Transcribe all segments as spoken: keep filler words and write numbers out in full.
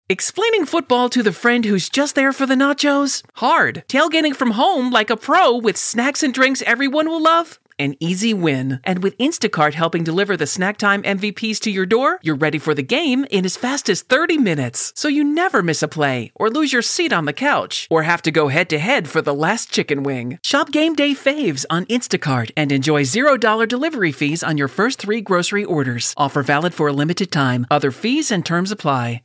Explaining football to the friend who's just there for the nachos? Hard. Tailgating from home like a pro with snacks and drinks everyone will love? An easy win. And with Instacart helping deliver the snack time M V Ps to your door, you're ready for the game in as fast as thirty minutes. So you never miss a play, or lose your seat on the couch, or have to go head-to-head for the last chicken wing. Shop Game Day Faves on Instacart and enjoy zero dollars delivery fees on your first three grocery orders. Offer valid for a limited time. Other fees and terms apply.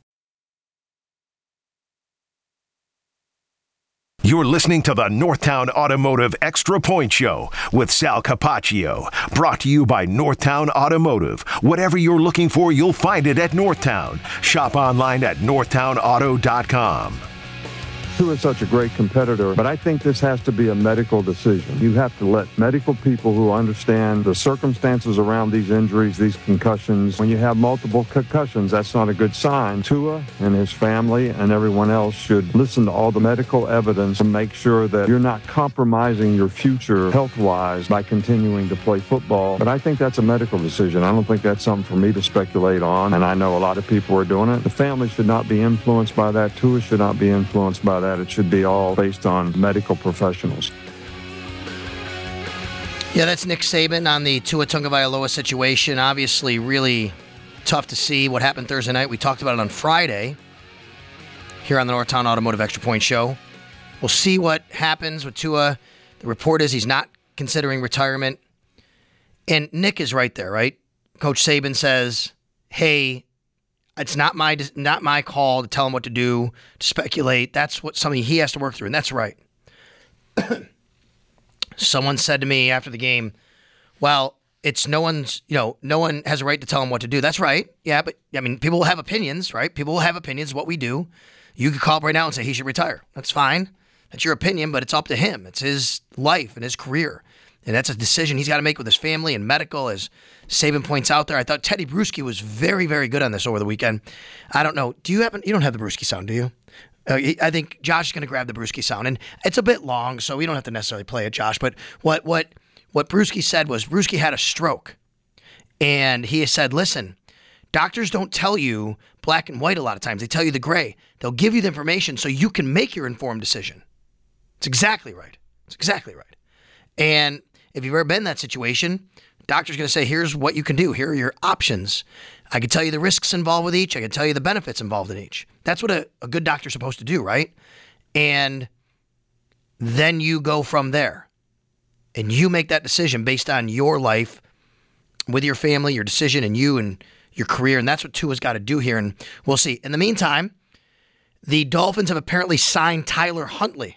You're listening to the Northtown Automotive Extra Point Show with Sal Capaccio. Brought to you by Northtown Automotive. Whatever you're looking for, you'll find it at Northtown. Shop online at northtown auto dot com. Tua is such a great competitor, but I think this has to be a medical decision. You have to let medical people who understand the circumstances around these injuries, these concussions. When you have multiple concussions, that's not a good sign. Tua and his family and everyone else should listen to all the medical evidence and make sure that you're not compromising your future health-wise by continuing to play football. But I think that's a medical decision. I don't think that's something for me to speculate on, and I know a lot of people are doing it. The family should not be influenced by that. Tua should not be influenced by that. That it should be all based on medical professionals. Yeah, that's Nick Saban on the Tua Tagovailoa situation. Obviously, really tough to see what happened Thursday night. We talked about it on Friday here on the Northtown Automotive Extra Point Show. We'll see what happens with Tua. The report is he's not considering retirement. And Nick is right there, right? Coach Saban says, hey, it's not my not my call to tell him what to do, to speculate. That's what something he has to work through, and that's right. Someone said to me after the game, well, it's no one's, you know, no one has a right to tell him what to do. That's right. Yeah, but, I mean, people will have opinions, right? People will have opinions, what we do. You could call up right now and say he should retire. That's fine. That's your opinion, but it's up to him. It's his life and his career. And that's a decision he's got to make with his family and medical, as Saban points out there. I thought Teddy Bruschi was very, very good on this over the weekend. I don't know. Do you happen? You don't have the Bruschi sound, do you? Uh, I think Josh is going to grab the Bruschi sound, and it's a bit long, so we don't have to necessarily play it, Josh. But what what what Bruschi said was Bruschi had a stroke, and he said, "Listen, doctors don't tell you black and white a lot of times. They tell you the gray. They'll give you the information so you can make your informed decision." It's exactly right. It's exactly right. And if you've ever been in that situation, doctor's going to say, here's what you can do. Here are your options. I can tell you the risks involved with each. I can tell you the benefits involved in each. That's what a, a good doctor's supposed to do, right? And then you go from there. And you make that decision based on your life, with your family, your decision, and you and your career. And that's what Tua's got to do here. And we'll see. In the meantime, the Dolphins have apparently signed Tyler Huntley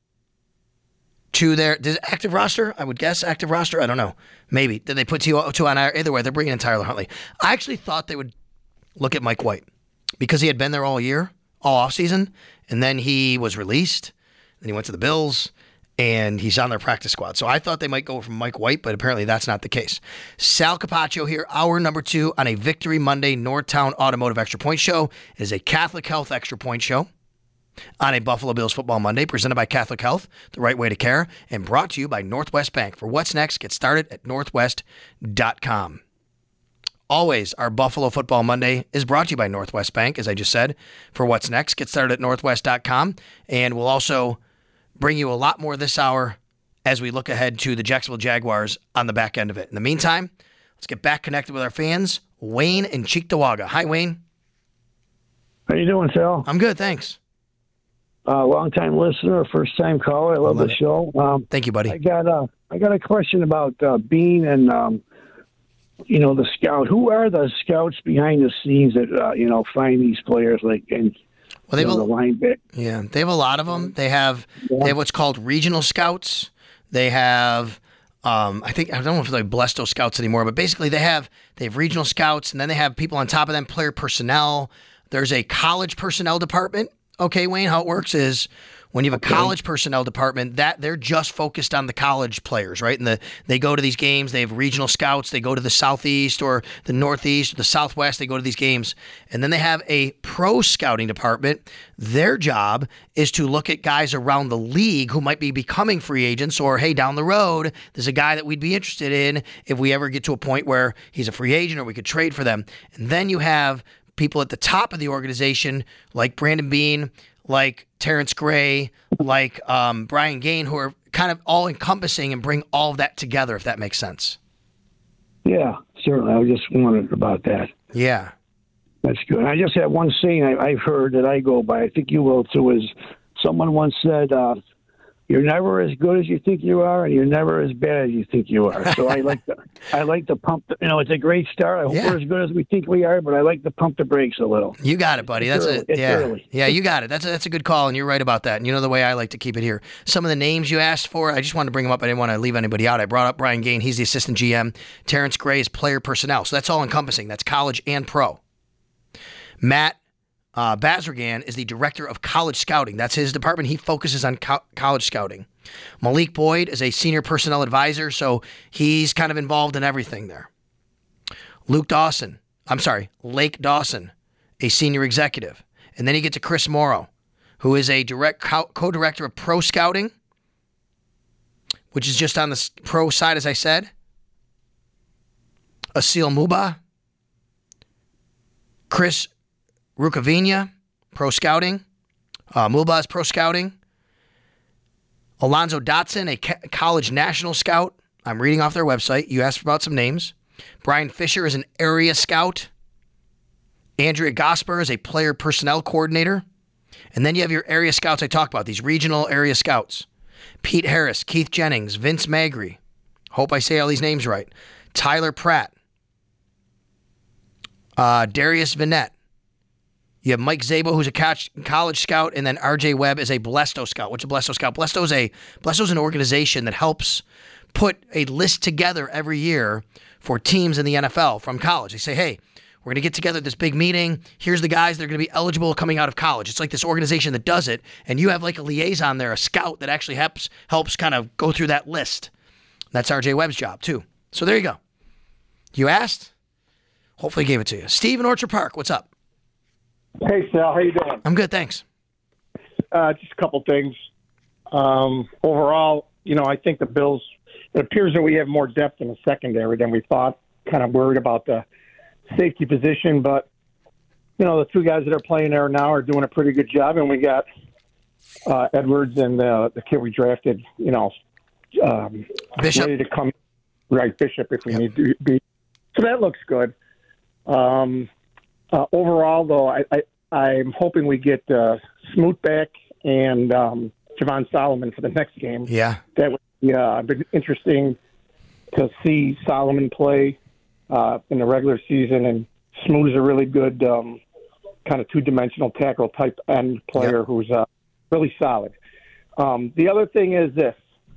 to their active roster. I would guess active roster. I don't know. Maybe. Did they put two on either way? They're bringing in Tyler Huntley. I actually thought they would look at Mike White because he had been there all year, all offseason, and then he was released. Then he went to the Bills, and he's on their practice squad. So I thought they might go from Mike White, but apparently that's not the case. Sal Capaccio here, hour number two on a Victory Monday Northtown Automotive Extra Point Show. It is a Catholic Health Extra Point Show on a Buffalo Bills Football Monday, presented by Catholic Health, the right way to care, and brought to you by Northwest Bank. For what's next, get started at northwest dot com. Always, our Buffalo Football Monday is brought to you by Northwest Bank, as I just said. For what's next, get started at northwest dot com, and we'll also bring you a lot more this hour as we look ahead to the Jacksonville Jaguars on the back end of it. In the meantime, let's get back connected with our fans. Wayne in Cheektowaga. Hi, Wayne. How you doing, Sal? I'm good, thanks. Uh, long-time listener, first-time caller. I love, love the show. Um, Thank you, buddy. I got a, I got a question about uh, Bean and, um, you know, the scout. Who are the scouts behind the scenes that, uh, you know, find these players like and well, they you know, have a, the linebacker? Yeah, they have a lot of them. They have yeah. they have what's called regional scouts. They have, um, I think, I don't know if they're like Blesto scouts anymore, but basically they have they have regional scouts, and then they have people on top of them, player personnel. There's a college personnel department. Okay, Wayne, how it works is when you have a okay. college personnel department, that they're just focused on the college players, right? And the they go to these games. They have regional scouts. They go to the Southeast or the Northeast or the Southwest. They go to these games. And then they have a pro scouting department. Their job is to look at guys around the league who might be becoming free agents or, hey, down the road, there's a guy that we'd be interested in if we ever get to a point where he's a free agent or we could trade for them. And then you have people at the top of the organization, like Brandon Beane, like Terrence Gray, like um, Brian Gain, who are kind of all encompassing and bring all of that together, if that makes sense. Yeah, certainly. I just wondered about that. Yeah. That's good. I just had one saying I, I've heard that I go by. I think you will too. Is someone once said, uh, "You're never as good as you think you are, and you're never as bad as you think you are." So I like the I like to pump. The, you know, it's a great start. I hope Yeah. we're as good as we think we are, but I like to pump the brakes a little. You got it, buddy. That's early. it. It's Yeah, early. yeah, you got it. That's a, that's a good call, and you're right about that. And you know the way I like to keep it here. Some of the names you asked for, I just wanted to bring them up. I didn't want to leave anybody out. I brought up Brian Gain. He's the assistant G M. Terrence Gray is player personnel. So that's all encompassing. That's college and pro. Matt uh, Bazargan is the director of college scouting. That's his department. He focuses on co- college scouting. Malik Boyd is a senior personnel advisor, so he's kind of involved in everything there. Luke Dawson, I'm sorry, Lake Dawson, a senior executive. And then you get to Chris Morrow, who is a direct co- co-director of pro scouting, which is just on the pro side, as I said. Asil Muba, Chris Rucavinia, pro scouting. Uh, Muba is pro scouting. Alonzo Dotson, a ca- college national scout. I'm reading off their website. You asked about some names. Brian Fisher is an area scout. Andrea Gosper is a player personnel coordinator. And then you have your area scouts I talked about, these regional area scouts. Pete Harris, Keith Jennings, Vince Magri. Hope I say all these names right. Tyler Pratt. Uh, Darius Vinette. You have Mike Zabo, who's a catch, college scout, and then R J Webb is a Blesto scout. What's a Blesto scout? Blesto is a Blesto is an organization that helps put a list together every year for teams in the N F L from college. They say, hey, we're going to get together at this big meeting. Here's the guys that are going to be eligible coming out of college. It's like this organization that does it, and you have like a liaison there, a scout that actually helps helps kind of go through that list. That's R J Webb's job, too. So there you go. You asked? Hopefully gave it to you. Steve in Orchard Park, what's up? Hey, Sal, how you doing? I'm good, thanks. Uh, just a couple things. Um, overall, you know, I think the Bills, it appears that we have more depth in the secondary than we thought. Kind of worried about the safety position, but, you know, the two guys that are playing there now are doing a pretty good job, and we got uh, Edwards and the, the kid we drafted, you know, um, Bishop. ready to come. Right, Bishop, if we Yep. need to be. So that looks good. Um, uh, overall, though, I, I, I'm hoping we get uh, Smoot back and um, Javon Solomon for the next game. Yeah. That would be uh, been interesting to see Solomon play uh, in the regular season, and Smoot is a really good um, kind of two-dimensional tackle type end player Yep. who's uh, really solid. Um, the other thing is this.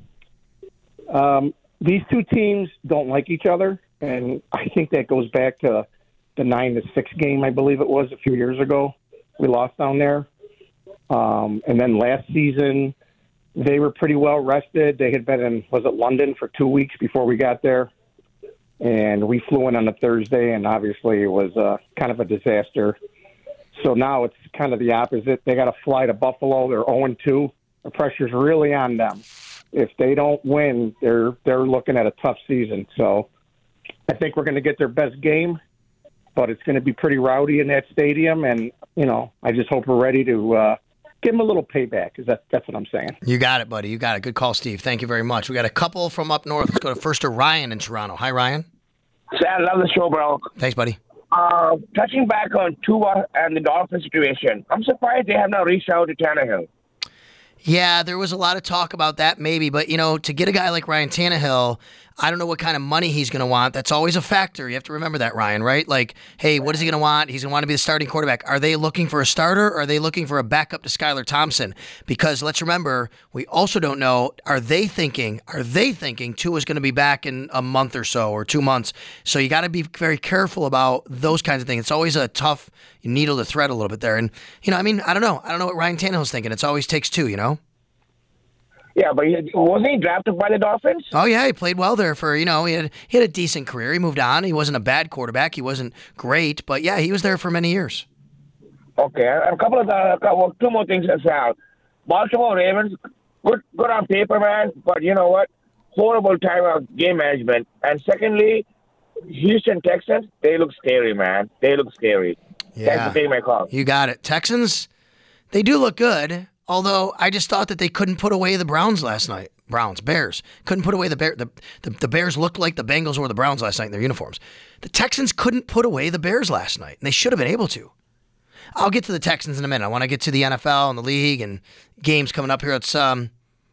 Um, these two teams don't like each other, and I think that goes back to the nine to six game, I believe it was, a few years ago. We lost down there. Um, and then last season, they were pretty well rested. They had been in, was it London for two weeks before we got there? And we flew in on a Thursday, and obviously it was uh, kind of a disaster. So now it's kind of the opposite. They got to fly to Buffalo. They're oh and two. The pressure's really on them. If they don't win, they're they're looking at a tough season. So I think we're going to get their best game, but it's going to be pretty rowdy in that stadium. And, you know, I just hope we're ready to uh, give them a little payback, because that, that's what I'm saying. You got it, buddy. You got it. Good call, Steve. Thank you very much. We got a couple from up north. Let's go to first to Ryan in Toronto. Hi, Ryan. I love the show, bro. Thanks, buddy. Uh, touching back on Tua and the Dolphins situation, I'm surprised they have not reached out to Tannehill. Yeah, there was a lot of talk about that maybe, but, you know, to get a guy like Ryan Tannehill, I don't know what kind of money he's going to want. That's always a factor. You have to remember that, Ryan, right? Like, hey, what is he going to want? He's going to want to be the starting quarterback. Are they looking for a starter, or are they looking for a backup to Skylar Thompson? Because let's remember, we also don't know, are they thinking, are they thinking Tua's going to be back in a month or so, or two months? So you got to be very careful about those kinds of things. It's always a tough needle to thread a little bit there. And, you know, I mean, I don't know. I don't know what Ryan Tannehill's thinking. It always takes two, you know? Yeah, but he, wasn't he drafted by the Dolphins? Oh yeah, he played well there for, you know, he had he had a decent career. He moved on. He wasn't a bad quarterback. He wasn't great, but yeah, he was there for many years. Okay, a couple of uh, couple, two more things as well. Baltimore Ravens, good good on paper, man, but you know what? Horrible time of game management. And secondly, Houston Texans, they look scary, man. They look scary. Yeah. Thanks for taking my call. You got it. Texans, they do look good, although I just thought that they couldn't put away the Browns last night. Browns, Bears. Couldn't put away the Bears. The, the, the Bears looked like the Bengals or the Browns last night in their uniforms. The Texans couldn't put away the Bears last night, and they should have been able to. I'll get to the Texans in a minute. I want to get to the N F L and the league and games coming up here. Let's, um,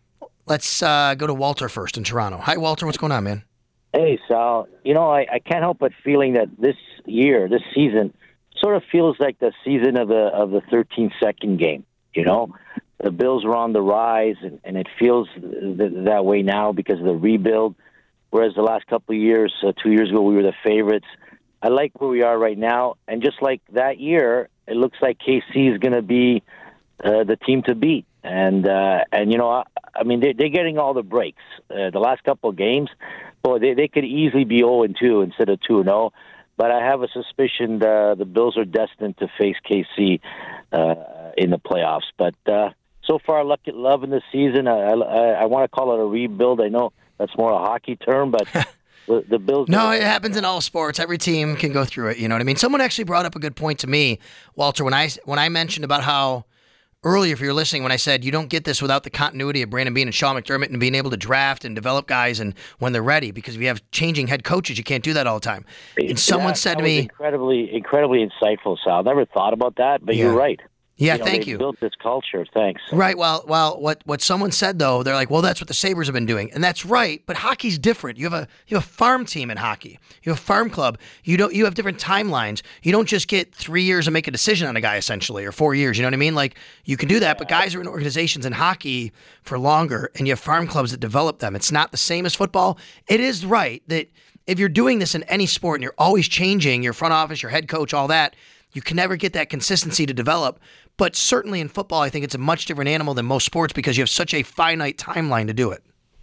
let's uh, go to Walter first in Toronto. Hi, Walter. What's going on, man? Hey, Sal. You know, I, I can't help but feeling that this year, this season, sort of feels like the season of the of the thirteen second game. You know, the Bills were on the rise, and, and it feels th- that way now because of the rebuild. Whereas the last couple of years, uh, two years ago, we were the favorites. I like where we are right now, and just like that year, it looks like K C is going to be uh, the team to beat. And uh, and you know, I, I mean, they, they're getting all the breaks. Uh, the last couple of games, boy, they they could easily be oh and two instead of two and oh. But I have a suspicion the, the Bills are destined to face K C uh, in the playoffs. But uh, so far, luck, loving the season. I, I, I want to call it a rebuild. I know that's more a hockey term, but the, the Bills... No, it happens in all sports. Every team can go through it. You know what I mean? Someone actually brought up a good point to me, Walter, when I, when I mentioned about how... Earlier, if you're listening, when I said you don't get this without the continuity of Brandon Beane and Sean McDermott and being able to draft and develop guys and when they're ready, because if you have changing head coaches, you can't do that all the time. And someone that, said that to was me, incredibly, incredibly insightful, Sal. Never thought about that, but Yeah. you're right. Yeah, you know, thank they you. Built this culture. Thanks. Right. Well, well, what what someone said though, they're like, well, that's what the Sabres have been doing, and that's right. But hockey's different. You have a you have a farm team in hockey. You have a farm club. You don't. You have different timelines. You don't just get three years to make a decision on a guy essentially, or four years. You know what I mean? Like you can do that, but guys are in organizations in hockey for longer, and you have farm clubs that develop them. It's not the same as football. It is right that if you're doing this in any sport and you're always changing your front office, your head coach, all that, you can never get that consistency to develop. But certainly in football, I think it's a much different animal than most sports because you have such a finite timeline to do it.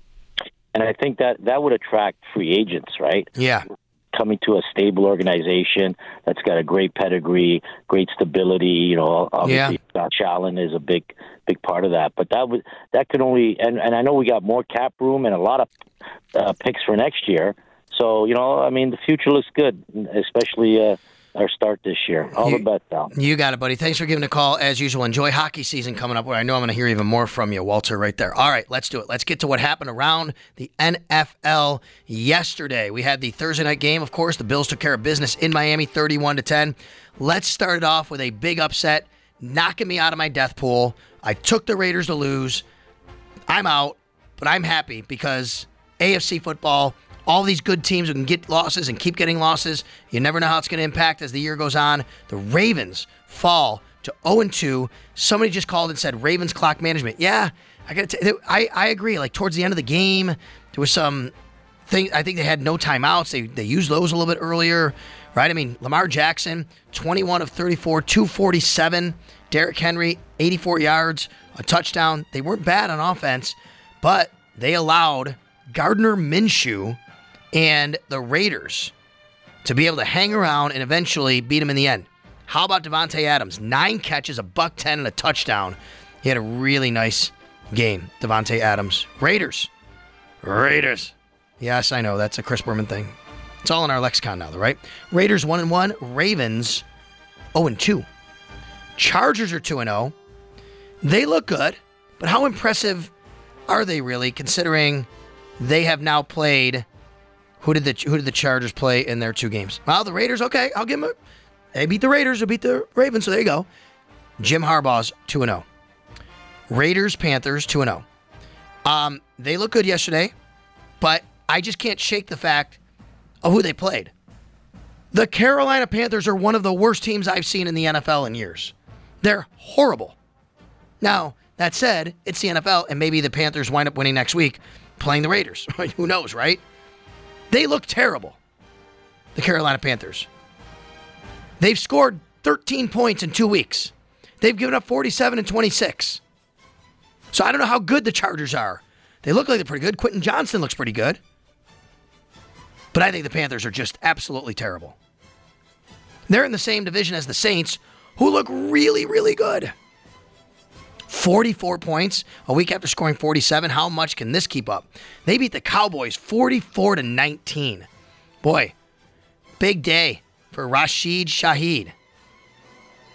And I think that that would attract free agents, right? Yeah. Coming to a stable organization that's got a great pedigree, great stability. You know, obviously Yeah. Josh Allen is a big, big part of that. But that would that could only and, and I know we got more cap room and a lot of uh, picks for next year. So you know, I mean, the future looks good, especially. Uh, Our start this year. All You- the best, Al. You got it, buddy. Thanks for giving a call. As usual, enjoy hockey season coming up where I know I'm going to hear even more from you, Walter, right there. All right, let's do it. Let's get to what happened around the N F L yesterday. We had the Thursday night game, of course. The Bills took care of business in Miami, thirty-one to ten. Let's start it off with a big upset, knocking me out of my death pool. I took the Raiders to lose. I'm out, but I'm happy because A F C football, all these good teams who can get losses and keep getting losses, you never know how it's going to impact as the year goes on. The Ravens fall to oh and two. Somebody just called and said Ravens clock management. Yeah, I got to. I I agree. Like towards the end of the game, there was some thing. I think they had no timeouts. They they used those a little bit earlier, right? I mean, Lamar Jackson, twenty-one of thirty-four, two forty-seven. Derrick Henry, eighty-four yards, a touchdown. They weren't bad on offense, but they allowed Gardner Minshew and the Raiders to be able to hang around and eventually beat them in the end. How about Devontae Adams? Nine catches, a buck ten, and a touchdown. He had a really nice game, Devontae Adams. Raiders. Raiders. Yes, I know. That's a Chris Berman thing. It's all in our lexicon now, though, right? Raiders one and one. Ravens oh and two. Chargers are two and oh. They look good, but how impressive are they really, considering they have now played... Who did the Who did the Chargers play in their two games? Well, the Raiders. Okay, I'll give them. A, they beat the Raiders. They beat the Ravens. So there you go. Jim Harbaugh's two and zero. Raiders, Panthers two and zero. Um, they look good yesterday, but I just can't shake the fact of who they played. The Carolina Panthers are one of the worst teams I've seen in the N F L in years. They're horrible. Now that said, it's the N F L, and maybe the Panthers wind up winning next week, playing the Raiders. Who knows, right? They look terrible, the Carolina Panthers. They've scored thirteen points in two weeks. They've given up forty-seven and twenty-six. So I don't know how good the Chargers are. They look like they're pretty good. Quentin Johnston looks pretty good. But I think the Panthers are just absolutely terrible. They're in the same division as the Saints, who look really, really good. forty-four points a week after scoring forty-seven. How much can this keep up? They beat the Cowboys forty-four to nineteen. Boy, big day for Rashid Shaheed.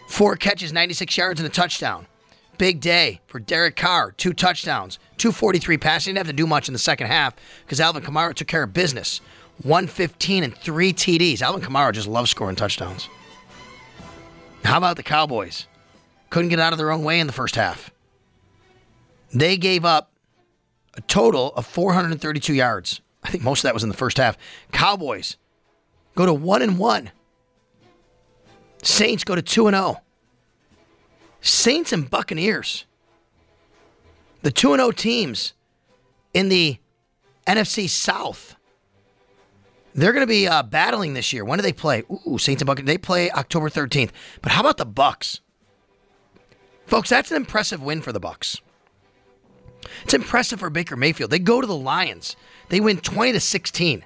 Four catches, ninety-six yards, and a touchdown. Big day for Derek Carr. Two touchdowns, two forty-three passing. He didn't have to do much in the second half because Alvin Kamara took care of business. one fifteen and three T Ds. Alvin Kamara just loves scoring touchdowns. How about the Cowboys? Couldn't get out of their own way in the first half. They gave up a total of four hundred thirty-two yards. I think most of that was in the first half. Cowboys go to one and one. Saints go to two and oh. Saints and Buccaneers. The two and oh teams in the N F C South. They're going to be uh, battling this year. When do they play? Ooh, Saints and Buccaneers. They play October thirteenth. But how about the Bucs? Folks, that's an impressive win for the Bucs. It's impressive for Baker Mayfield. They go to the Lions. They win twenty to sixteen.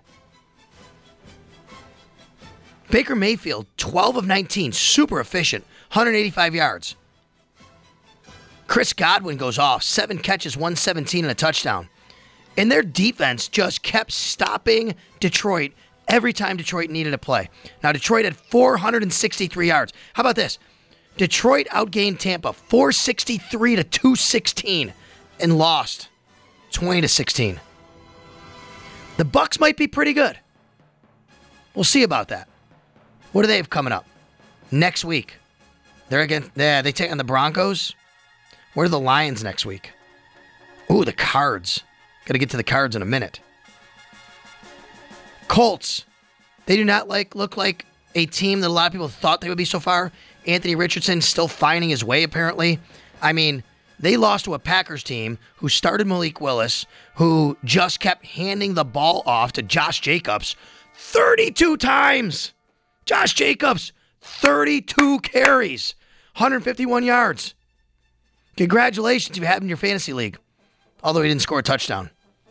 Baker Mayfield, twelve of nineteen, super efficient, one hundred eighty-five yards. Chris Godwin goes off, seven catches, one seventeen and a touchdown. And their defense just kept stopping Detroit every time Detroit needed a play. Now, Detroit had four hundred sixty-three yards. How about this? Detroit outgained Tampa four sixty-three to two sixteen and lost twenty to sixteen. The Bucs might be pretty good. We'll see about that. What do they have coming up? Next week. They're against, yeah, they take on the Broncos. Where are the Lions next week? Ooh, the Cards. Got to get to the Cards in a minute. Colts. They do not like look like a team that a lot of people thought they would be so far. Anthony Richardson still finding his way, apparently. I mean, they lost to a Packers team who started Malik Willis, who just kept handing the ball off to Josh Jacobs thirty-two times. Josh Jacobs, thirty-two carries, one hundred fifty-one yards. Congratulations if you have him in your fantasy league. Although he didn't score a touchdown.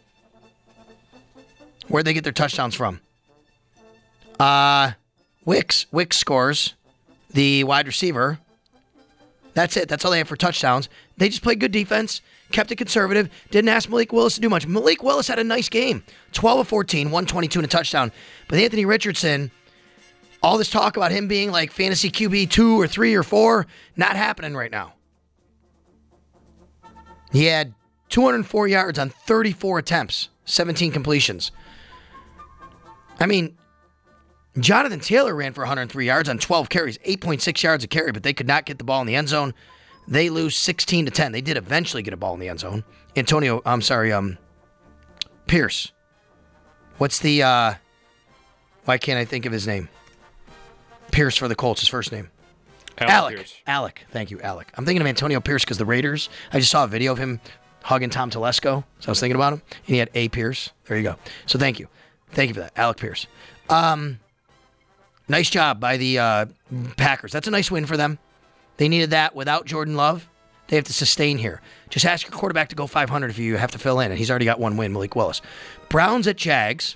Where'd they get their touchdowns from? Uh, Wicks. Wicks scores. The wide receiver. That's it. That's all they have for touchdowns. They just played good defense, kept it conservative, didn't ask Malik Willis to do much. Malik Willis had a nice game. twelve of fourteen, one twenty-two and a touchdown. But Anthony Richardson, all this talk about him being like fantasy Q B two or three or four, not happening right now. He had two hundred four yards on thirty-four attempts, seventeen completions. I mean, Jonathan Taylor ran for one hundred three yards on twelve carries, eight point six yards a carry, but they could not get the ball in the end zone. They lose sixteen to ten. They did eventually get a ball in the end zone. Antonio, I'm sorry, um, Pierce. What's the, uh, why can't I think of his name? Pierce for the Colts, his first name. Alec. Alec. Pierce. Alec. Thank you, Alec. I'm thinking of Antonio Pierce because the Raiders, I just saw a video of him hugging Tom Telesco, so I was thinking about him, and he had A. Pierce. There you go. So thank you. Thank you for that, Alec Pierce. Um, nice job by the uh, Packers. That's a nice win for them. They needed that without Jordan Love. They have to sustain here. Just ask your quarterback to go five hundred if you have to fill in, and he's already got one win, Malik Willis. Browns at Jags.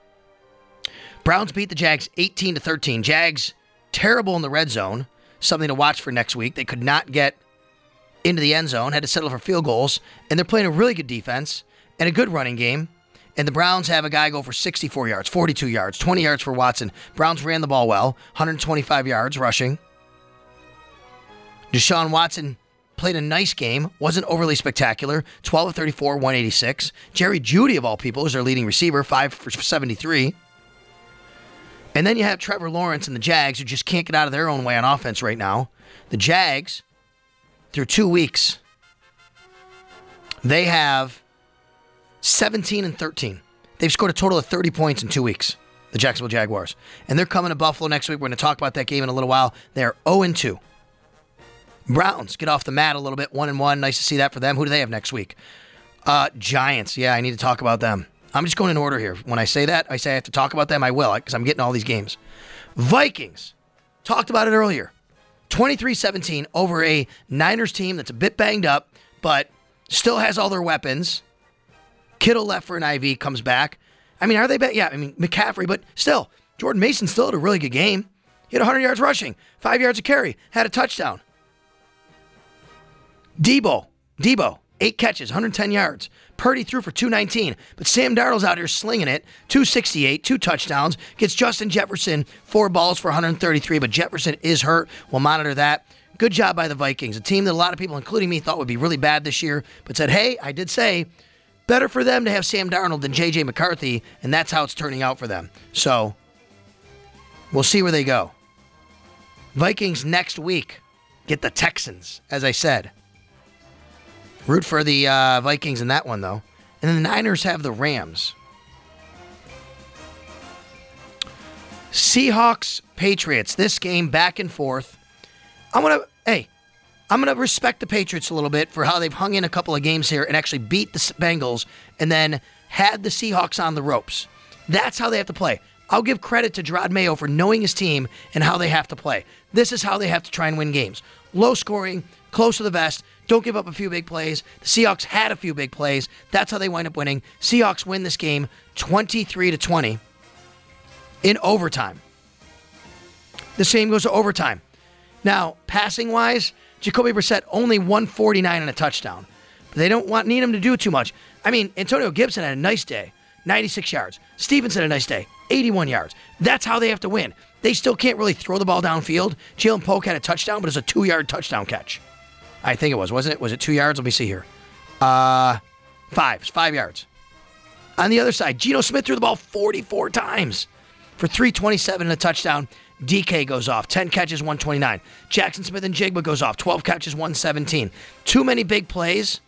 Browns beat the Jags eighteen to thirteen. Jags terrible in the red zone. Something to watch for next week. They could not get into the end zone, had to settle for field goals, and they're playing a really good defense and a good running game. And the Browns have a guy go for sixty-four yards, forty-two yards, twenty yards for Watson. Browns ran the ball well, one hundred twenty-five yards rushing. Deshaun Watson played a nice game, wasn't overly spectacular, twelve of thirty-four, one eighty-six. Jerry Jeudy, of all people, is their leading receiver, five for seventy-three. And then you have Trevor Lawrence and the Jags, who just can't get out of their own way on offense right now. The Jags, through two weeks, they have seventeen and thirteen. They've scored a total of thirty points in two weeks, the Jacksonville Jaguars. And they're coming to Buffalo next week. We're going to talk about that game in a little while. They're oh and two. Browns get off the mat a little bit, one and one. Nice to see that for them. Who do they have next week? Uh, Giants. Yeah, I need to talk about them. I'm just going in order here. When I say that, I say I have to talk about them. I will, because I'm getting all these games. Vikings. Talked about it earlier. twenty-three seventeen over a Niners team that's a bit banged up, but still has all their weapons. Kittle left for an I V, comes back. I mean, are they back? Yeah, I mean, McCaffrey, but still, Jordan Mason still had a really good game. He had one hundred yards rushing, five yards a carry, had a touchdown. Debo, Debo, eight catches, one hundred ten yards. Purdy threw for two nineteen, but Sam Darnold's out here slinging it, two sixty-eight, two touchdowns. Gets Justin Jefferson four balls for one hundred thirty-three, but Jefferson is hurt. We'll monitor that. good job by the Vikings, a team that a lot of people, including me, thought would be really bad this year, but said, hey, I did say, better for them to have Sam Darnold than J J McCarthy, and that's how it's turning out for them. So, we'll see where they go. Vikings next week get the Texans, as I said. Root for the uh, Vikings in that one, though. And then the Niners have the Rams. Seahawks, Patriots. This game back and forth. I'm going to, hey, I'm going to respect the Patriots a little bit for how they've hung in a couple of games here and actually beat the Bengals and then had the Seahawks on the ropes. That's how they have to play. I'll give credit to Gerard Mayo for knowing his team and how they have to play. This is how they have to try and win games. Low scoring, close to the vest, don't give up a few big plays. The Seahawks had a few big plays. That's how they wind up winning. Seahawks win this game twenty-three to twenty in overtime. The same goes to overtime. Now, passing-wise, Jacoby Brissett only one forty-nine and a touchdown. But they don't want need him to do too much. I mean, Antonio Gibson had a nice day, ninety-six yards. Stevens had a nice day, eighty-one yards. That's how they have to win. They still can't really throw the ball downfield. Jalen Polk had a touchdown, but it was a two-yard touchdown catch. I think it was, wasn't it? Was it two yards? Let me see here. Uh, five. It's five yards. On the other side, Geno Smith threw the ball forty-four times for three twenty-seven and a touchdown. D K goes off, ten catches, one twenty-nine. Jackson Smith and Jigba goes off, twelve catches, one seventeen. Too many big plays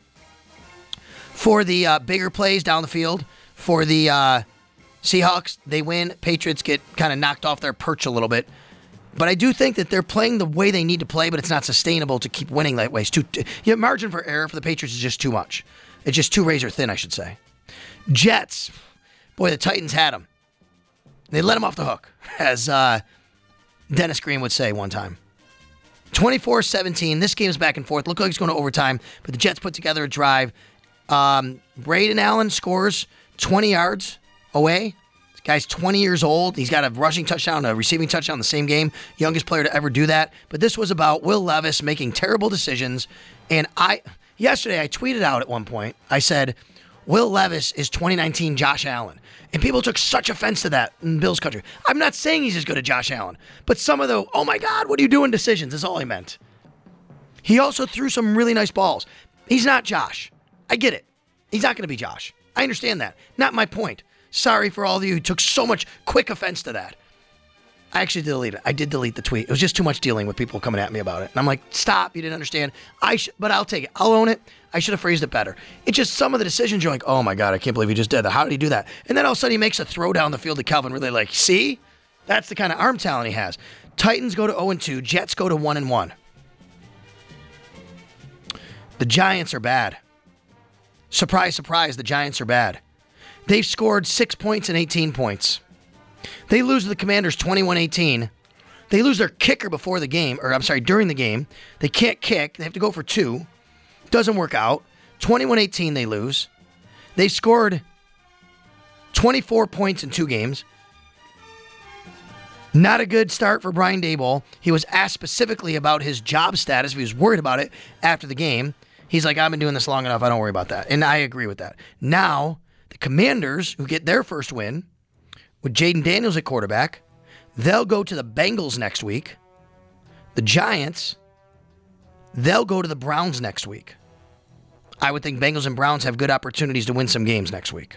for the uh, bigger plays down the field for the uh, Seahawks. They win. Patriots get kind of knocked off their perch a little bit. But I do think that they're playing the way they need to play, but it's not sustainable to keep winning that way. It's too, you know, margin for error for the Patriots is just too much. It's just too razor thin, I should say. Jets, boy, the Titans had them. They let them off the hook, as uh, Dennis Green would say one time. twenty-four seventeen. This game's back and forth. Looked like it's going to overtime, but the Jets put together a drive. Um, Braden Allen scores twenty yards away. This guy's twenty years old. He's got a rushing touchdown, a receiving touchdown in the same game. Youngest player to ever do that. But this was about Will Levis making terrible decisions. And I, yesterday, I tweeted out at one point, I said, Will Levis is twenty nineteen Josh Allen. And people took such offense to that in Bills country. I'm not saying he's as good as Josh Allen, but some of the, oh my God, what are you doing decisions is all I meant. He also threw some really nice balls. He's not Josh. I get it. He's not going to be Josh. I understand that. Not my point. Sorry for all of you who took so much quick offense to that. I actually delete it. I did delete the tweet. It was just too much dealing with people coming at me about it. And I'm like, stop. You didn't understand. I sh- But I'll take it. I'll own it. I should have phrased it better. It's just some of the decisions you're like, oh my God, I can't believe he just did that. How did he do that? And then all of a sudden he makes a throw down the field to Calvin Ridley. Like, see? That's the kind of arm talent he has. Titans go to oh and two. Jets go to one and one. The Giants are bad. Surprise, surprise, the Giants are bad. They've scored six points and eighteen points. They lose to the Commanders twenty-one eighteen. They lose their kicker before the game, or I'm sorry, during the game. They can't kick. They have to go for two. Doesn't work out. twenty-one eighteen they lose. They scored twenty-four points in two games. Not a good start for Brian Daboll. He was asked specifically about his job status. If he was worried about it after the game. He's like, I've been doing this long enough. I don't worry about that. And I agree with that. Now, the Commanders, who get their first win, with Jaden Daniels at quarterback, they'll go to the Bengals next week. The Giants, they'll go to the Browns next week. I would think Bengals and Browns have good opportunities to win some games next week.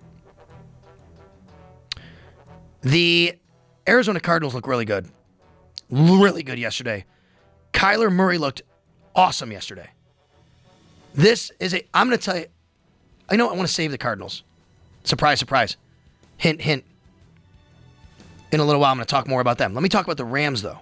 The Arizona Cardinals look really good. Really good yesterday. Kyler Murray looked awesome yesterday. This is a, I'm going to tell you, I know I want to save the Cardinals. Surprise, surprise. Hint, hint. In a little while, I'm going to talk more about them. Let me talk about the Rams, though.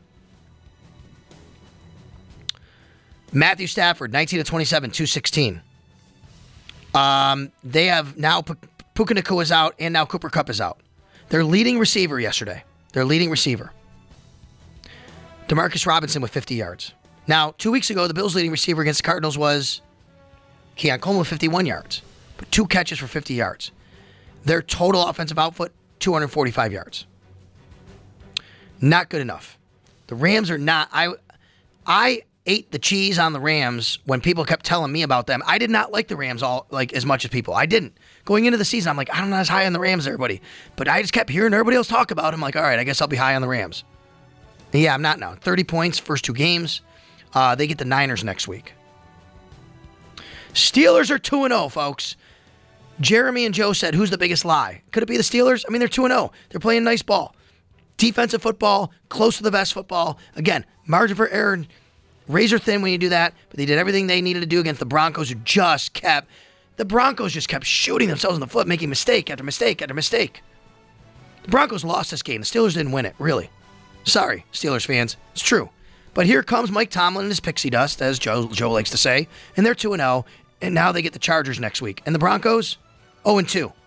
Matthew Stafford, nineteen to twenty-seven, two sixteen. Um, they have now, P- Puka Nacua is out, and now Cooper Kupp is out. Their leading receiver yesterday. Their leading receiver. Demarcus Robinson with fifty yards. Now, two weeks ago, the Bills' leading receiver against the Cardinals was Keon Coleman with fifty-one yards. But two catches for fifty yards. Their total offensive output, two hundred forty-five yards. Not good enough. The Rams are not. I I ate the cheese on the Rams when people kept telling me about them. I did not like the Rams all like as much as people. I didn't. Going into the season, I'm like, I'm not as high on the Rams as everybody. But I just kept hearing everybody else talk about them. I'm like, all right, I guess I'll be high on the Rams. And yeah, I'm not now. thirty points, first two games. Uh, they get the Niners next week. Steelers are two and oh, folks. Jeremy and Joe said, who's the biggest lie? Could it be the Steelers? I mean, they're two and oh. They're playing nice ball. Defensive football, close to the best football. Again, margin for error, razor thin when you do that, but they did everything they needed to do against the Broncos, who just kept, the Broncos just kept shooting themselves in the foot, making mistake after mistake after mistake. The Broncos lost this game. The Steelers didn't win it, really. Sorry, Steelers fans. It's true. But here comes Mike Tomlin and his pixie dust, as Joe, Joe likes to say, and they're two and oh, and now they get the Chargers next week. And the Broncos, oh and two.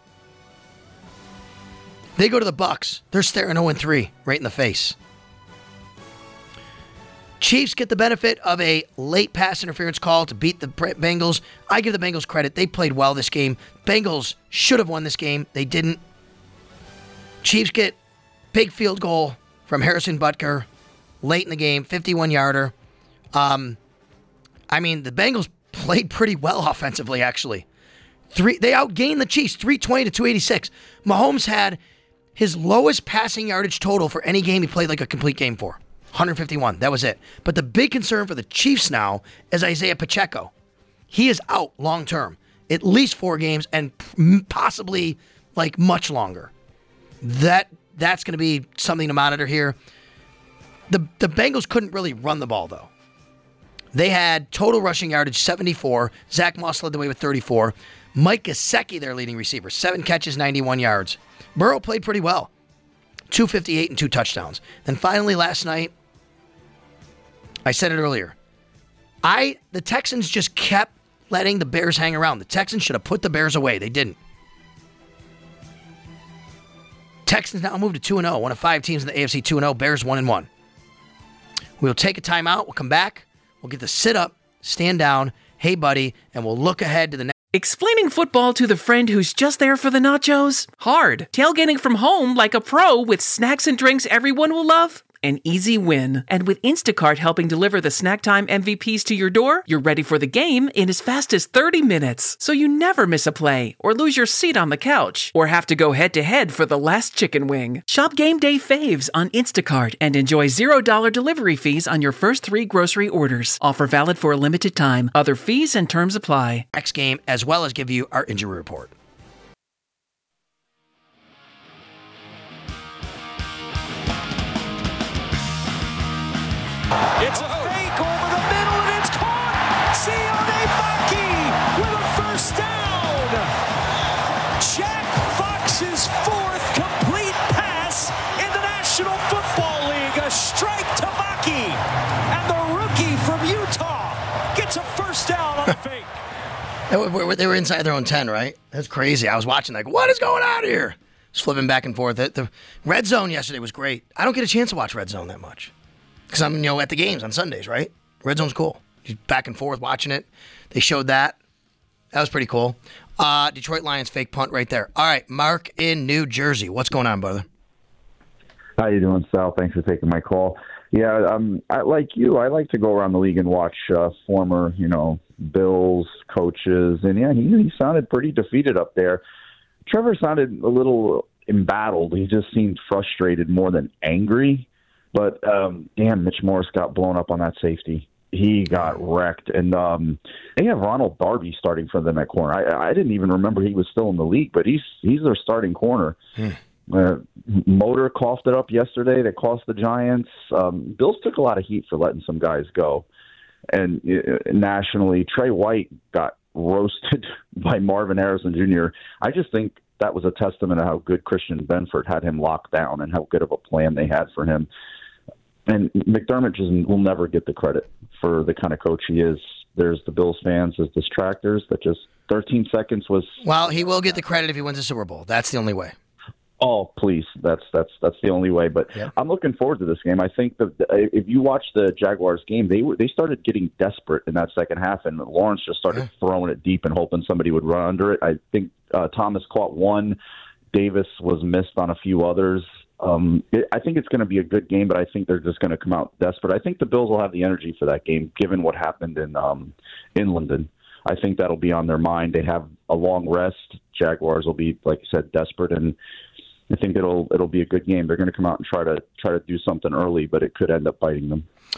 They go to the Bucks. They're staring oh and three right in the face. Chiefs get the benefit of a late pass interference call to beat the Bengals. I give the Bengals credit. They played well this game. Bengals should have won this game. They didn't. Chiefs get big field goal from Harrison Butker late in the game, fifty-one yarder. Um, I mean, the Bengals played pretty well offensively, actually. Three, they outgained the Chiefs three twenty to two eighty-six. Mahomes had his lowest passing yardage total for any game he played like a complete game for. one fifty-one. That was it. But the big concern for the Chiefs now is Isaiah Pacheco. He is out long term. At least four games and possibly like much longer. That that's going to be something to monitor here. The the Bengals couldn't really run the ball though. They had total rushing yardage seventy-four. Zach Moss led the way with thirty-four. Mike Gesicki, their leading receiver, seven catches, ninety-one yards. Burrow played pretty well. two fifty-eight and two touchdowns. Then finally last night, I said it earlier. I the Texans just kept letting the Bears hang around. The Texans should have put the Bears away. They didn't. Texans now move to two and oh. One of five teams in the A F C two and oh. Bears one and one. We'll take a timeout. We'll come back. We'll get the sit up, stand down, hey buddy, and we'll look ahead to the next. Explaining football to the friend who's just there for the nachos? Hard. Tailgating from home like a pro with snacks and drinks everyone will love? An easy win. And with Instacart helping deliver the snack time M V Ps to your door, you're ready for the game in as fast as thirty minutes. So you never miss a play, or lose your seat on the couch, or have to go head-to-head for the last chicken wing. Shop Game Day Faves on Instacart and enjoy zero dollars delivery fees on your first three grocery orders. Offer valid for a limited time. Other fees and terms apply. Next game, as well as give you our injury report. It's a fake over the middle, and it's caught! Sione Maki with a first down! Jack Fox's fourth complete pass in the National Football League. A strike to Maki. And the rookie from Utah gets a first down on a fake. They were, they were inside their own ten, right? That's crazy. I was watching like, what is going on here? Just flipping back and forth. The, the Red Zone yesterday was great. I don't get a chance to watch Red Zone that much. Because I'm, you know, at the games on Sundays, right? Red Zone's cool. Just back and forth watching it. They showed that. That was pretty cool. Uh, Detroit Lions fake punt right there. All right, Mark in New Jersey. What's going on, brother? How you doing, Sal? Thanks for taking my call. Yeah, um, I, like you, I like to go around the league and watch uh, former, you know, Bills coaches. And, yeah, he, he sounded pretty defeated up there. Trevor sounded a little embattled. He just seemed frustrated more than angry. But, um, damn, Mitch Morris got blown up on that safety. He got wrecked. And um, they have Ronald Darby starting for them at corner. I, I didn't even remember he was still in the league, but he's he's their starting corner. Hmm. Uh, Motor coughed it up yesterday. That cost the Giants. Um, Bills took a lot of heat for letting some guys go. And uh, nationally, Trey White got roasted by Marvin Harrison Junior I just think that was a testament to how good Christian Benford had him locked down and how good of a plan they had for him. And McDermott just will never get the credit for the kind of coach he is. There's the Bills fans as distractors that just thirteen seconds was. Well, he will get the credit if he wins the Super Bowl. That's the only way. Oh, please. That's that's that's the only way. But yeah. I'm looking forward to this game. I think that if you watch the Jaguars game, they were, they started getting desperate in that second half, and Lawrence just started yeah. throwing it deep and hoping somebody would run under it. I think uh, Thomas caught one. Davis was missed on a few others. Um, it, I think it's going to be a good game, but I think they're just going to come out desperate. I think the Bills will have the energy for that game, given what happened in um, in London. I think that'll be on their mind. They have a long rest. Jaguars will be, like you said, desperate, and I think it'll it'll be a good game. They're going to come out and try to try to do something early, but it could end up biting them.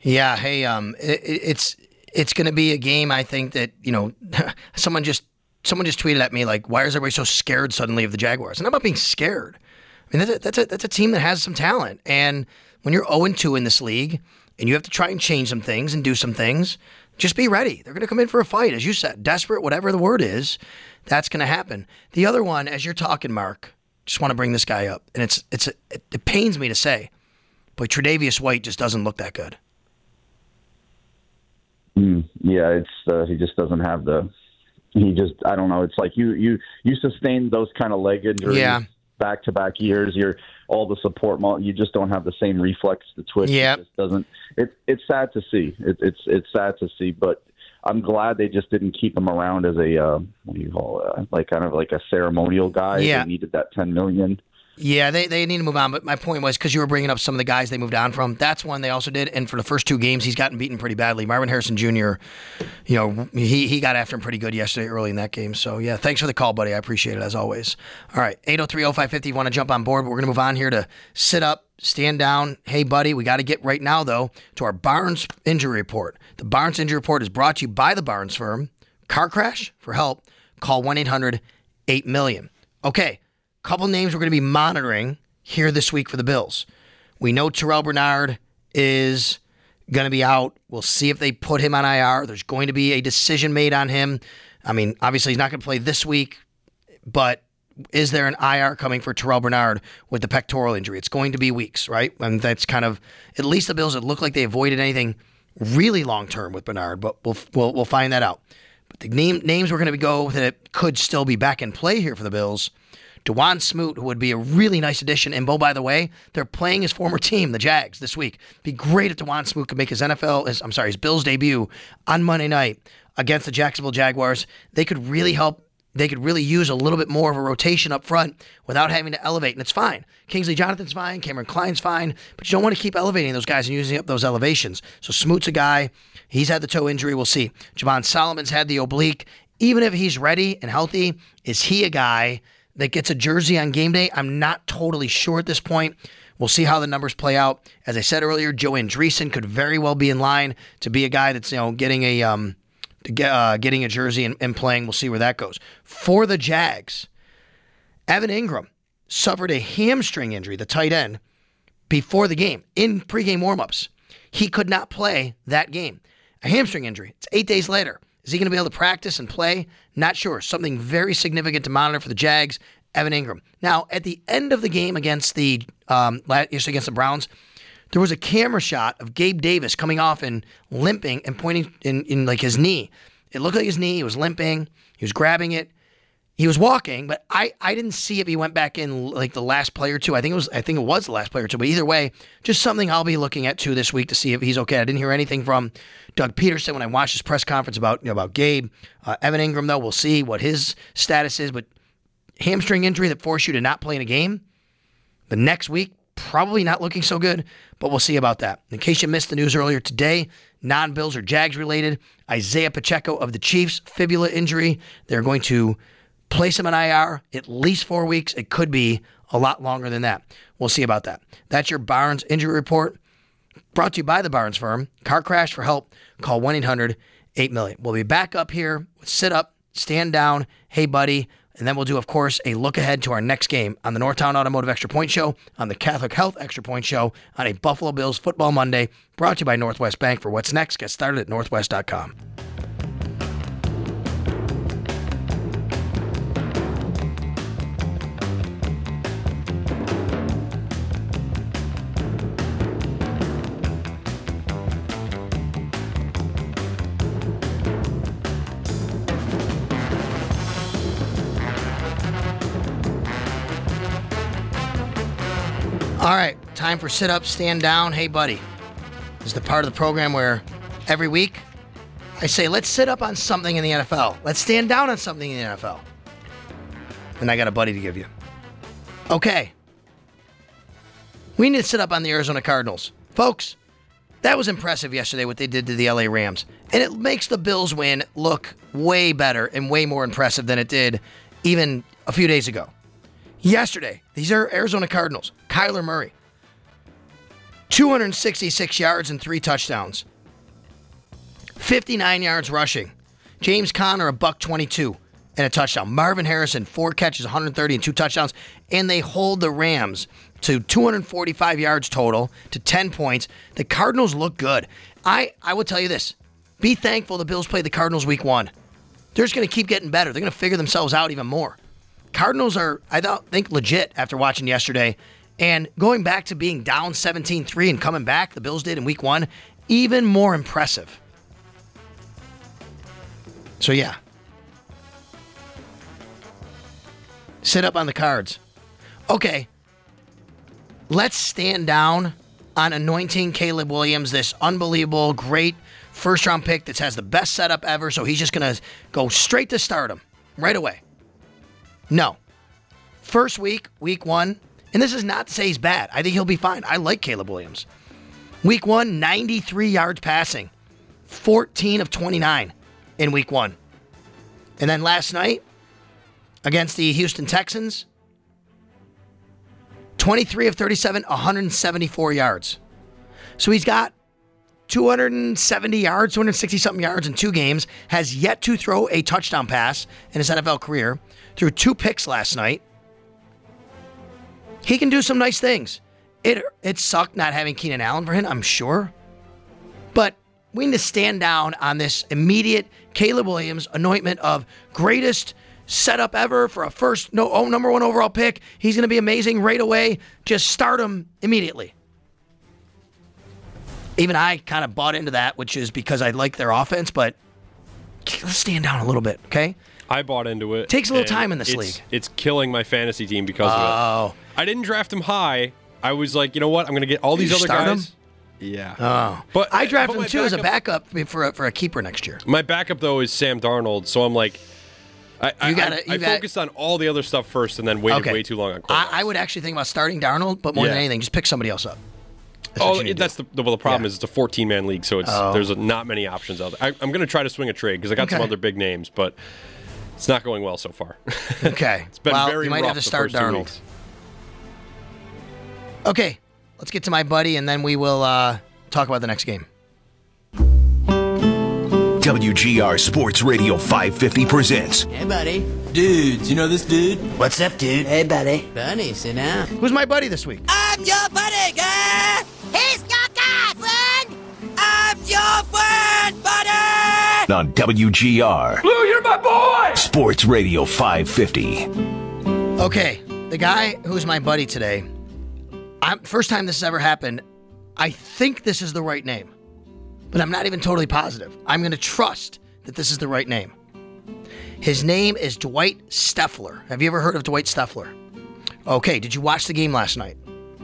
Yeah, hey, um, it, it's it's going to be a game. I think that you know, someone just someone just tweeted at me like, "Why is everybody so scared suddenly of the Jaguars?" And I'm not being scared. I mean, that's a, that's a that's a team that has some talent, and when you're oh and two in this league, and you have to try and change some things and do some things, just be ready. They're going to come in for a fight, as you said, desperate, whatever the word is. That's going to happen. The other one, as you're talking, Mark, just want to bring this guy up, and it's it's a, it, it pains me to say, but Tre'Davious White just doesn't look that good. Mm, yeah, it's uh, he just doesn't have the. He just I don't know. It's like you you you sustain those kind of leg injuries yeah. back to back years. You're all the support. You just don't have the same reflex to twitch. Yeah, it just doesn't. It it's sad to see. It, it's it's sad to see, but I'm glad they just didn't keep him around as a uh, what do you call it? Like kind of like a ceremonial guy. Yeah, they needed that ten million. Yeah, they, they need to move on. But my point was, because you were bringing up some of the guys they moved on from, that's one they also did. And for the first two games, he's gotten beaten pretty badly. Marvin Harrison Junior, you know, he, he got after him pretty good yesterday early in that game. So, yeah, thanks for the call, buddy. I appreciate it, as always. All right, eight oh three oh five five oh, you want to jump on board. But we're going to move on here to sit up, stand down. Hey, buddy, we got to get right now, though, to our Barnes injury report. The Barnes injury report is brought to you by the Barnes firm. Car crash? For help, call one eight hundred eight million. Okay, couple names we're going to be monitoring here this week for the Bills. We know Terrell Bernard is going to be out. We'll see if they put him on I R. There's going to be a decision made on him. I mean, obviously he's not going to play this week, but is there an I R coming for Terrell Bernard with the pectoral injury? It's going to be weeks, right? And that's kind of, at least the Bills, it look like they avoided anything really long-term with Bernard, but we'll we'll, we'll find that out. But the name, names we're going to go that could still be back in play here for the Bills, Dawon Smoot, who would be a really nice addition. And, oh, by the way, they're playing his former team, the Jags, this week. It'd be great if Dawon Smoot could make his N F L, his, I'm sorry, his Bills debut on Monday night against the Jacksonville Jaguars. They could really help. They could really use a little bit more of a rotation up front without having to elevate, and it's fine. Kingsley Jonathan's fine. Cameron Klein's fine. But you don't want to keep elevating those guys and using up those elevations. So Smoot's a guy. He's had the toe injury. We'll see. Javon Solomon's had the oblique. Even if he's ready and healthy, is he a guy that gets a jersey on game day? I'm not totally sure at this point. We'll see how the numbers play out. As I said earlier, Joe Andreessen could very well be in line to be a guy that's, you know, getting a um, to get, uh, getting a jersey and, and playing. We'll see where that goes. For the Jags, Evan Ingram suffered a hamstring injury, the tight end, before the game in pregame warmups. He could not play that game. A hamstring injury. It's eight days later. Is he going to be able to practice and play? Not sure. Something very significant to monitor for the Jags, Evan Ingram. Now, at the end of the game against the um, against the Browns, there was a camera shot of Gabe Davis coming off and limping and pointing in, in like his knee. It looked like his knee. He was limping. He was grabbing it. He was walking, but I, I didn't see if he went back in like the last play or two. I think it was I think it was the last play or two. But either way, just something I'll be looking at too this week to see if he's okay. I didn't hear anything from Doug Peterson when I watched his press conference about you know, about Gabe. Uh, Evan Ingram, though, we'll see what his status is. But hamstring injury that forced you to not play in a game the next week, probably not looking so good. But we'll see about that. In case you missed the news earlier today, non-Bills or Jags related, Isaiah Pacheco of the Chiefs, fibula injury. They're going to place him on I R at least four weeks. It could be a lot longer than that. We'll see about that. That's your Barnes injury report. Brought to you by the Barnes firm. Car crash for help. Call one eight hundred eight million. We'll be back up here with sit up, stand down, hey buddy, and then we'll do, of course, a look ahead to our next game on the Northtown Automotive Extra Point Show, on the Catholic Health Extra Point Show, on a Buffalo Bills Football Monday, brought to you by Northwest Bank. For what's next, get started at northwest dot com. All right, time for sit up, stand down. Hey, buddy. This is the part of the program where every week I say, let's sit up on something in the N F L. Let's stand down on something in the N F L. And I got a buddy to give you. Okay. We need to sit up on the Arizona Cardinals. Folks, that was impressive yesterday what they did to the L A Rams. And it makes the Bills win look way better and way more impressive than it did even a few days ago. Yesterday, these are Arizona Cardinals. Kyler Murray. two hundred sixty-six yards and three touchdowns. fifty-nine yards rushing. James Conner, a buck twenty-two and a touchdown. Marvin Harrison, four catches, one hundred thirty and two touchdowns. And they hold the Rams to two hundred forty-five yards total to ten points. The Cardinals look good. I, I will tell you this. Be thankful the Bills played the Cardinals week one. They're just going to keep getting better. They're going to figure themselves out even more. Cardinals are, I think, legit after watching yesterday. And going back to being down seventeen three and coming back, the Bills did in week one, even more impressive. So, yeah. Sit up on the Cards. Okay. Let's stand down on anointing Caleb Williams, this unbelievable, great first-round pick that has the best setup ever, so he's just going to go straight to stardom right away. No. First week, week one, and this is not to say he's bad. I think he'll be fine. I like Caleb Williams. Week one, ninety-three yards passing, fourteen of twenty-nine in week one. And then last night, against the Houston Texans, twenty-three of thirty-seven, one hundred seventy-four yards. So he's got two hundred seventy yards, two hundred sixty-something yards in two games, has yet to throw a touchdown pass in his N F L career, threw two picks last night. He can do some nice things. It it sucked not having Keenan Allen for him, I'm sure. But we need to stand down on this immediate Caleb Williams anointment of greatest setup ever for a first no oh, number one overall pick. He's going to be amazing right away. Just start him immediately. Even I kind of bought into that, which is because I like their offense, but let's stand down a little bit, okay? I bought into it. Takes a little time in this it's, league. It's killing my fantasy team because oh. of it. I didn't draft him high. I was like, you know what? I'm going to get all these you other start guys. Him? Yeah. Oh. But I drafted but him, too, backup, as a backup for a, for a keeper next year. My backup, though, is Sam Darnold, so I'm like, I, I, gotta, I, I gotta, focused on all the other stuff first and then waited okay. way too long on I, I would actually think about starting Darnold, but more yeah. than anything, just pick somebody else up. That's oh, it, that's the, the well. The problem yeah. is it's a fourteen-man league, so it's oh. there's a, not many options out there. I, I'm going to try to swing a trade because I got okay. some other big names, but it's not going well so far. Okay, it's been well, very you might rough have to start the first two Darnold. weeks. Okay, let's get to my buddy, and then we will uh, talk about the next game. W G R Sports Radio five fifty presents. Hey, buddy. Dudes, you know this dude? What's up, dude? Hey, buddy. Buddy, sit down. Who's my buddy this week? I'm your buddy, guy. He's your guy, friend. I'm your friend, buddy. On W G R. Blue, you're my boy. Sports Radio five fifty. Okay, the guy who's my buddy today, I'm, first time this has ever happened, I think this is the right name. But I'm not even totally positive. I'm going to trust that this is the right name. His name is Dwight Steffler. Have you ever heard of Dwight Steffler? Okay, did you watch the game last night?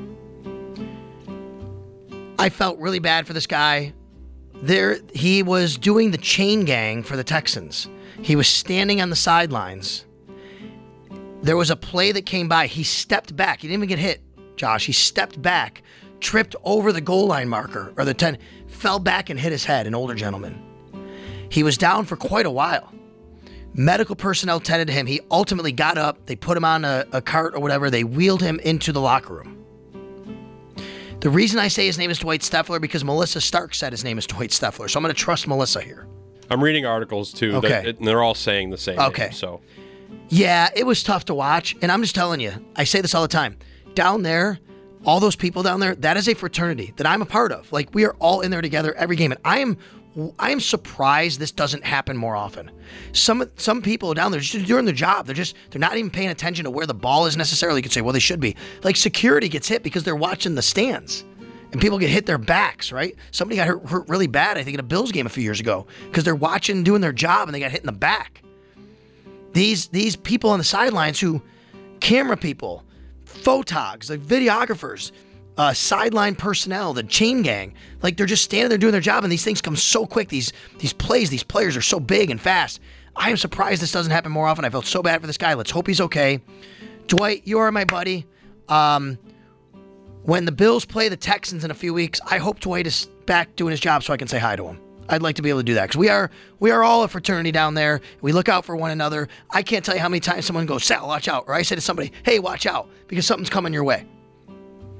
I felt really bad for this guy. There, he was doing the chain gang for the Texans. He was standing on the sidelines. There was a play that came by. He stepped back. He didn't even get hit, Josh. He stepped back, tripped over the goal line marker, or the ten, fell back and hit his head, an older gentleman. He was down for quite a while. Medical personnel tended to him. He ultimately got up. They put him on a, a cart or whatever. They wheeled him into the locker room. The reason I say his name is Dwight Steffler because Melissa Stark said his name is Dwight Steffler. So I'm going to trust Melissa here. I'm reading articles, too, okay. that, and they're all saying the same okay. name, so. Yeah, it was tough to watch. And I'm just telling you, I say this all the time. Down there, all those people down there, that is a fraternity that I'm a part of. Like, we are all in there together every game. And I am I am surprised this doesn't happen more often. Some some people down there just doing their job. They're just, they're not even paying attention to where the ball is necessarily. You could say, well, they should be. Like, security gets hit because they're watching the stands. And people get hit their backs, right? Somebody got hurt, hurt really bad, I think, in a Bills game a few years ago because they're watching, doing their job, and they got hit in the back. These these people on the sidelines who, camera people, photogs, like videographers, uh, sideline personnel, the chain gang, like they're just standing there doing their job, and these things come so quick. These these plays, these players are so big and fast. I am surprised this doesn't happen more often. I felt so bad for this guy. Let's hope he's okay. Dwight, you are my buddy. Um, when the Bills play the Texans in a few weeks, I hope Dwight is back doing his job so I can say hi to him. I'd like to be able to do that because we are we are all a fraternity down there. We look out for one another. I can't tell you how many times someone goes, Sal, watch out. Or I say to somebody, hey, watch out because something's coming your way.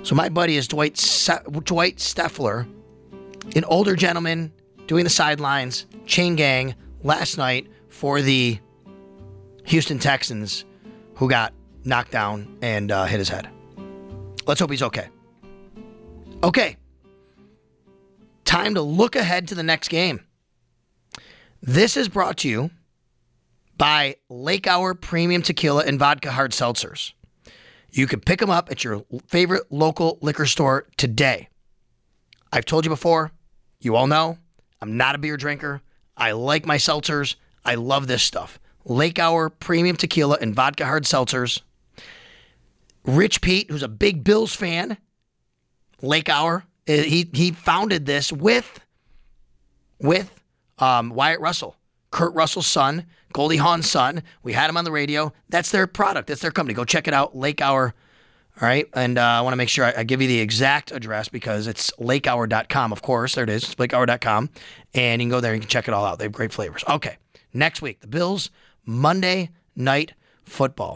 So my buddy is Dwight Se- Dwight Steffler, an older gentleman doing the sidelines, chain gang, last night for the Houston Texans, who got knocked down and uh, hit his head. Let's hope he's okay. Okay. Time to look ahead to the next game. This is brought to you by Lake Hour Premium Tequila and Vodka Hard Seltzers. You can pick them up at your favorite local liquor store today. I've told you before, you all know, I'm not a beer drinker. I like my seltzers. I love this stuff. Lake Hour Premium Tequila and Vodka Hard Seltzers. Rich Pete, who's a big Bills fan, Lake Hour, he he founded this with, with um, Wyatt Russell, Kurt Russell's son, Goldie Hawn's son. We had him on the radio. That's their product. That's their company. Go check it out, Lake Hour. All right, and uh, I want to make sure I, I give you the exact address because it's lake hour dot com, of course. There it is, lake hour dot com, and you can go there and you can check it all out. They have great flavors. Okay, next week, the Bills, Monday Night Football.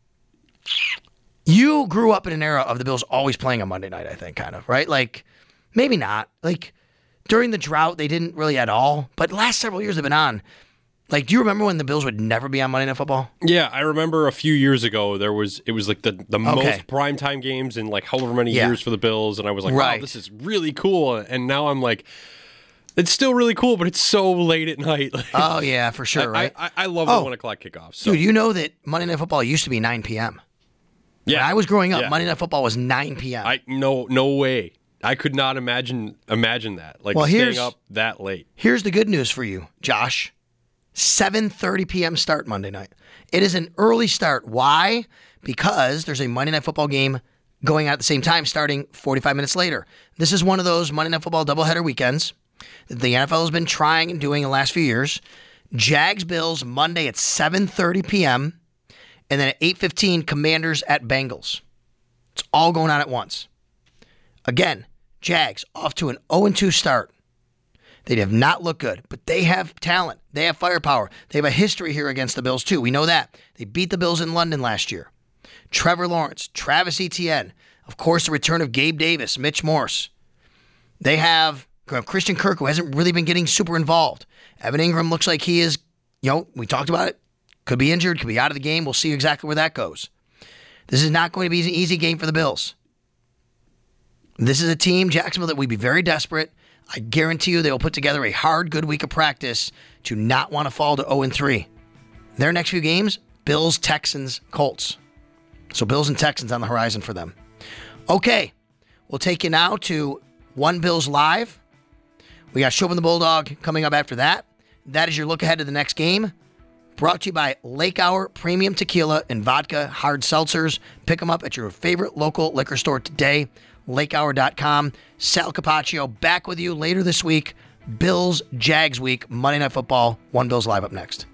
You grew up in an era of the Bills always playing on Monday night, I think, kind of, right? Like, maybe not. Like, during the drought, they didn't really at all. But last several years they've been on. Like, do you remember when the Bills would never be on Monday Night Football? Yeah, I remember a few years ago, there was it was like the, the Okay. most primetime games in like however many Yeah. years for the Bills. And I was like, Right. wow, this is really cool. And now I'm like, it's still really cool, but it's so late at night. Like, Oh, yeah, for sure, I, right? I, I love Oh. the one o'clock kickoff. So. Dude, you know that Monday Night Football used to be nine p.m. Yeah. When I was growing up, Yeah. Monday Night Football was nine p.m. I no no way. I could not imagine imagine that. Like Well, here's- staying up that late. Here's the good news for you, Josh. seven thirty p.m. start Monday night. It is an early start. Why? Because there's a Monday Night Football game going out at the same time, starting forty-five minutes later. This is one of those Monday Night Football doubleheader weekends that the N F L has been trying and doing in the last few years. Jags Bills Monday at seven thirty p.m. and then at eight fifteen Commanders at Bengals. It's all going on at once. Again, Jags off to an oh and two start. They have not looked good, but they have talent. They have firepower. They have a history here against the Bills, too. We know that. They beat the Bills in London last year. Trevor Lawrence, Travis Etienne, of course, the return of Gabe Davis, Mitch Morse. They have Christian Kirk, who hasn't really been getting super involved. Evan Ingram looks like he is, you know, we talked about it. Could be injured, could be out of the game. We'll see exactly where that goes. This is not going to be an easy game for the Bills. This is a team, Jacksonville, that would be very desperate. I guarantee you they will put together a hard, good week of practice to not want to fall to oh and three. Their next few games, Bills, Texans, Colts. So Bills and Texans on the horizon for them. Okay, we'll take you now to One Bills Live. We got Chauvin the Bulldog coming up after that. That is your look ahead to the next game. Brought to you by Lake Hour Premium Tequila and Vodka Hard Seltzers. Pick them up at your favorite local liquor store today. lake hour dot com. Sal Capaccio back with you later this week. Bills, Jags week, Monday Night Football. One Bills Live up next.